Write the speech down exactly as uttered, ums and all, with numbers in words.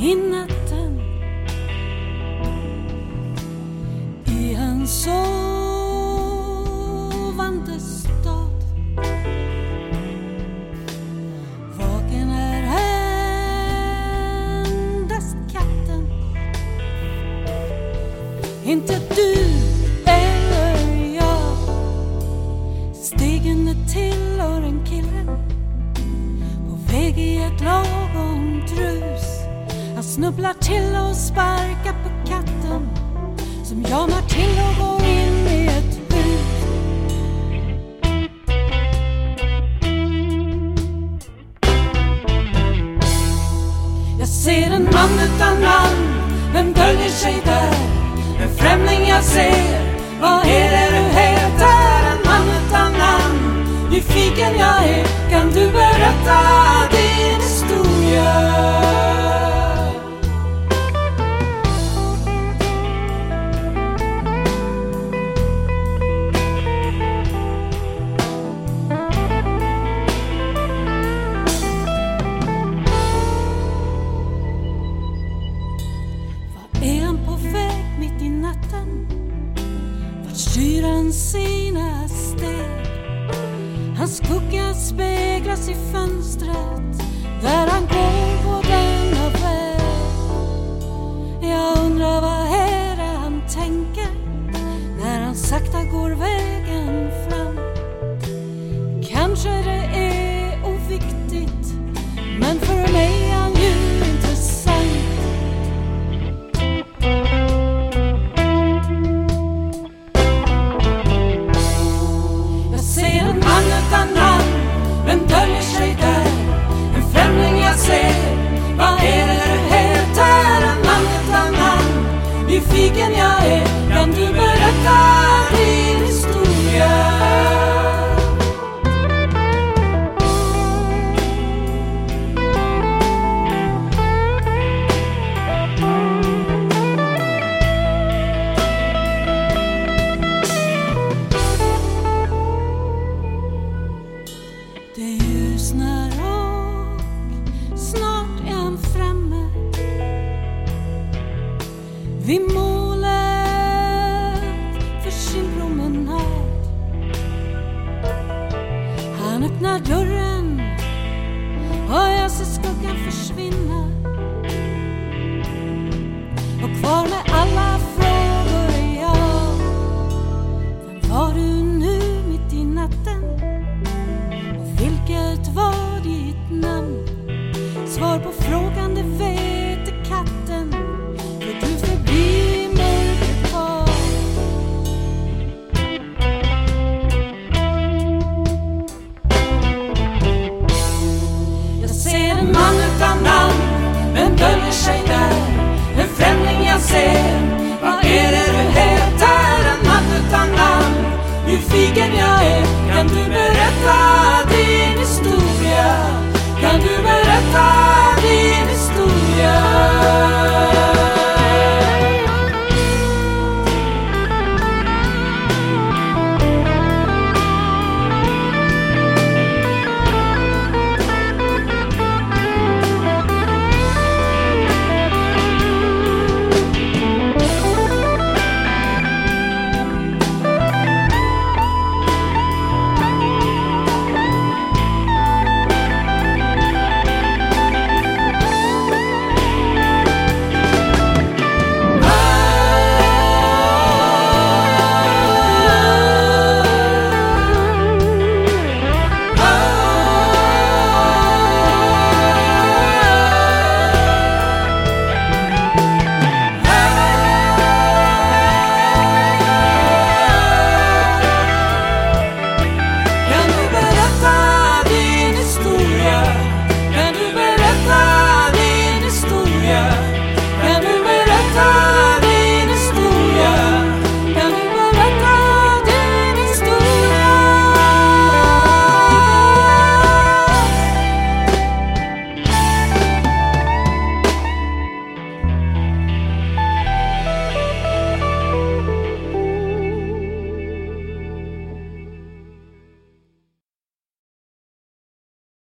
i natten i en sovande stad. Vaken är endast katten, inte du eller jag. Stegen är tillhör en kille på väg i ett lagom drus. Han snubblar till och sparkar på katten som jamar till och går in i ett hus. Jag ser en man utan namn, vem döljer sig där? En främling jag ser, vad är det du heter? En man utan namn, nyfiken jag är, kan du berätta din historia? Styr han sina steg, hans skugga speglas i fönstret där han går på denna väg. Jag undrar vad är det han tänker när han sakta går vägen fram. Kanske det är oviktigt, men för mig är han ju intressant. Vem döljer sig där? En främling jag ser, vad är det du heter? En man utan namn, nyfiken jag är, kan du berätta din historia? Det ljusnar och snart är han framme vid målet för sin promenad. Han öppnar dörren och jag ser skuggan försvinna. Och kvar med alla frågor är jag. Vem var du nu mitt i natten? Vilket var ditt namn? Svar på frågan det vet katten, för du förbi mörkret var. Jag ser en man utan namn, vem döljer sig där? En främling jag ser, vad är det du heter? En man utan namn, nyfiken jag är, kan du berätta det?